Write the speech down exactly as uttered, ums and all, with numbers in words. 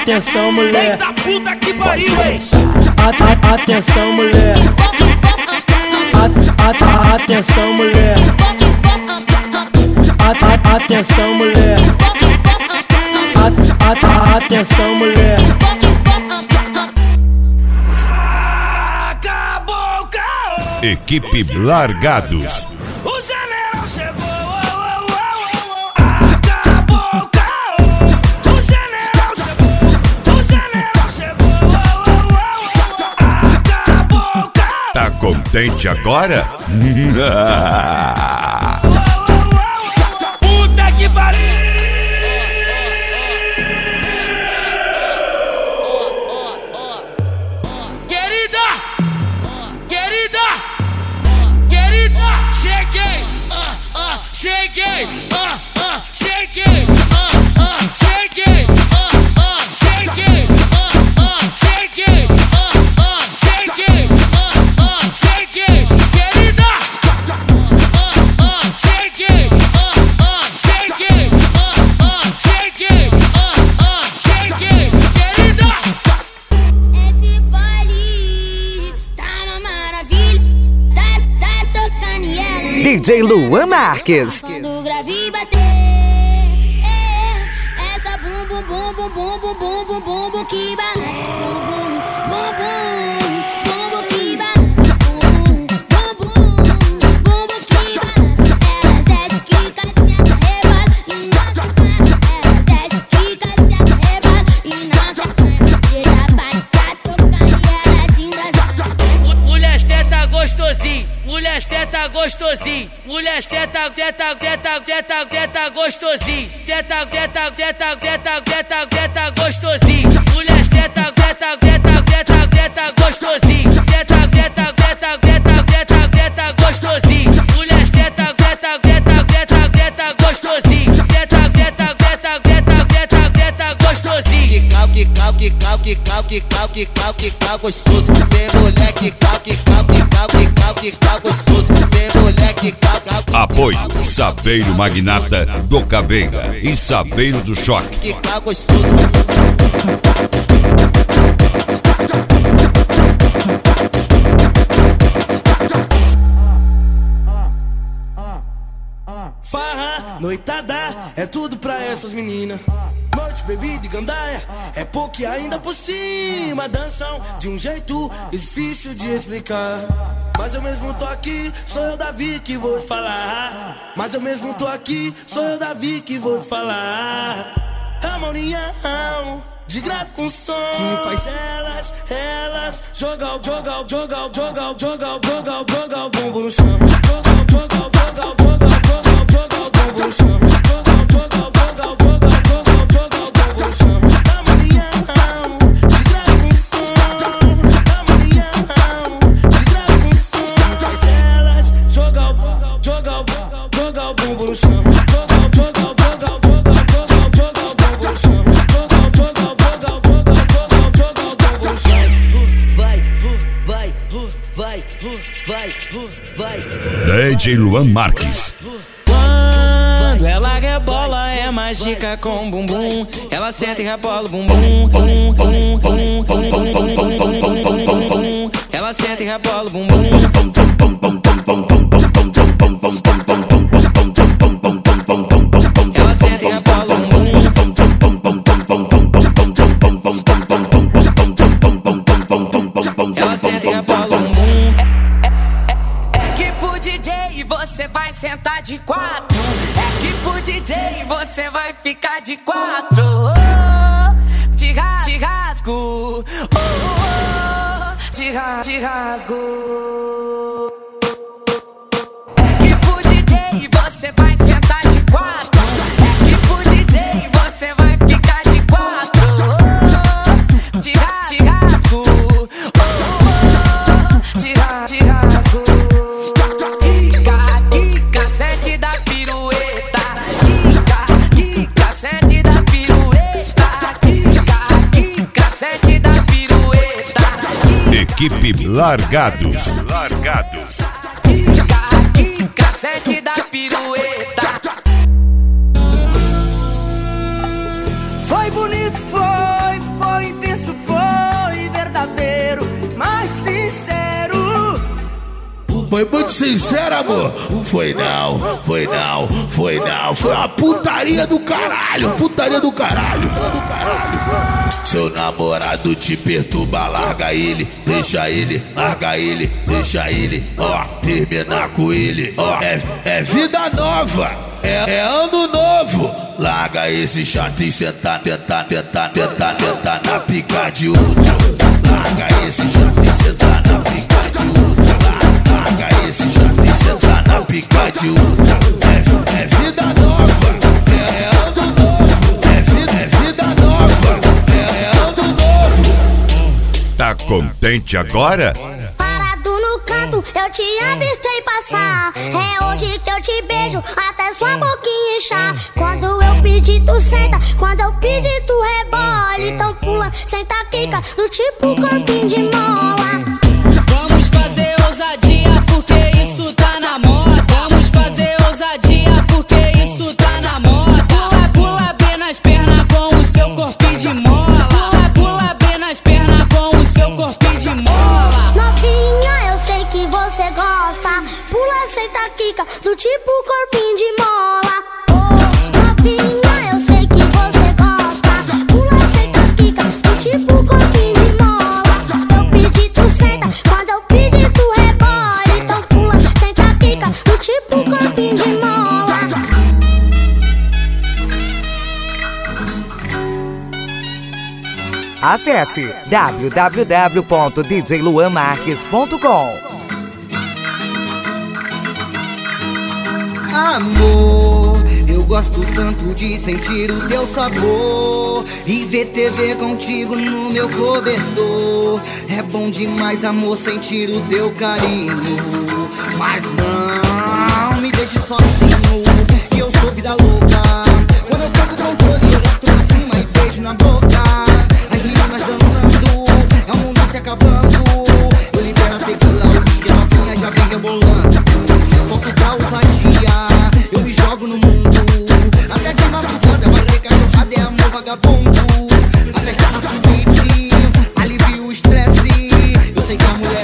Atenção, mulher. Eita puta que pariu, hein? Atenção, mulher. Atenção, mulher. Atenção, mulher. Atenção, mulher. Acabou o caô. Equipe Largados. O general chegou. Acabou o caô. O general chegou. O general chegou. Acabou o caô. Tá contente agora? Puta que pariu. Cheguei, ah, ah, cheguei, ah, ah, cheguei, ah, ah, cheguei, ah, ah, cheguei, ah, ah, cheguei, ah, ah, cheguei, querida, ah, ah, cheguei, ah, ah, cheguei, ah, ah, cheguei, ah, ah, cheguei, querida. Esse baile tá uma maravilha, tá, tá tocando e ela D J Luan Marques. quando o grave bater, é, essa bum bum bum bum bum bum bum bum bum bum que balança, bum bum bum bum bum que balança, bum bum bum bum bum que balança. Elas desce, quica, senta, rebola e não se aguenta. Elas desce, quica, senta, rebola e não se aguenta. Tira paz, tá tocando e ela se embrasando. Mulher senta gostosinho, mulher senta gostosinho, mulher senta, senta, senta, senta, senta gostosinho, senta, senta, senta, senta, senta, senta gostosinho, mulher senta, senta, senta, senta, senta gostosinho, senta, senta, senta, senta, senta, senta gostosinho, mulher senta, senta, senta, senta, senta gostosinho, senta, senta, senta, senta, senta, senta gostosinho. Que cal, que cal, que cal, que cal, que cal, que cal gostoso. Tem mulher que cal, que cal, que cal, que cal, que cal gostoso. Tem mulher que cal, cal, que cal. Apoio Saveiro Magnata do Caveira e Saveiro do Choque. Que cal gostoso. Farra, noitada, é tudo pra essas meninas. Noite, bebida e gandaia, é pouco e ainda por cima. Dançam de um jeito difícil de explicar. Mas eu mesmo tô aqui, sou eu Davi que vou te falar. Mas eu mesmo tô aqui, sou eu Davi que vou te falar. A uma união de grave com som que faz elas, elas jogar, jogar, jogar, jogar, jogar, jogar, jogar o bumbum no chão. Jogar, jogar, jogar, jogar, jogar, jogar o bumbum no chão. Jogar, jogar, jogar, jogar, jogar, jogar o bumbum no chão. A uma união de grave com som. A uma união de grave com som que faz elas jogar, jogar, jogar o bumbum no chão. Jogar, jogar, jogar, jogar, jogar, jogar o bumbum no chão. Vai, vai, D J Luan Marques. Quando ela rebola é mágica com bumbum. Ela senta e rebola bumbum, bum, bum, bum, bum, bum, bum, bum, bum, bum. Ela senta e rebola bumbum. Ela senta e rebola bumbum. Ela senta e rebola bumbum. Você vai sentar de quatro. É que pro D J você vai ficar de quatro. Oh, te, ra te rasgo. Oh, oh, te, ra te rasgo. É que pro D J você vai sentar de quatro. É que pro D J você vai ficar de quatro. Oh, te, ra te rasgo. Oh, oh, te, ra te rasgo. Equipe Largados. Largados. Cassete da pirueta. Foi bonito, foi, Foi muito sincero, amor. Foi não, foi não, foi não. Foi uma putaria do caralho, putaria do caralho. Do caralho. Seu namorado te perturba, larga ele, deixa ele, larga ele, deixa ele, ó, terminar com ele, ó, é, é vida nova, é, é ano novo, larga esse chato e sentar, tentar, tentar, tentar, tentar na pica de outra, larga esse chato e sentar na pica de outra, larga esse chato e sentar na pica de outra, é, é vida nova, é, é ano novo, é vida, é vida nova. Tá contente agora? Parado no canto, eu te avistei passar. É hoje que eu te beijo, até sua boquinha inchar. Quando eu pedir, tu senta. Quando eu pedir, tu rebola. Então pula, senta, quica, do tipo corpinho de mola. Vamos fazer ousadia, porque isso tá na moda. Vamos fazer ousadia, porque isso tá na moda. Pula, pula bem nas pernas com o seu corpinho de mola. Pula, pula bem nas pernas com o seu corpinho de mola. Novinha, eu sei que você gosta. Pula, senta, quica, do tipo corpinho de mola. Oh, novinha, eu sei que você gosta. Pula, senta, quica, do tipo corpinho de mola. Eu pedi, tu senta. Quando eu pedi, tu rebola. Então pula, senta, quica, do tipo corpinho de mola. Acesse w w w ponto d j luan marques ponto com. Amor, eu gosto tanto de sentir o teu sabor e ver T V contigo no meu cobertor. É bom demais, amor, sentir o teu carinho. Mas não me deixe sozinho, que eu sou vida louca. Quando eu pego o controle, eu boto pra cima e beijo na boca. As meninas dançando, é o mundo se acabando. Eu libero a tequila, o whisky, a novinha já vem rebolando. Foco da ousadia, eu me jogo no mundo. Até de madrugada vai ter cachorrada, é amor vagabundo. A festa na suíte, alivia o estresse. Eu sei que a mulher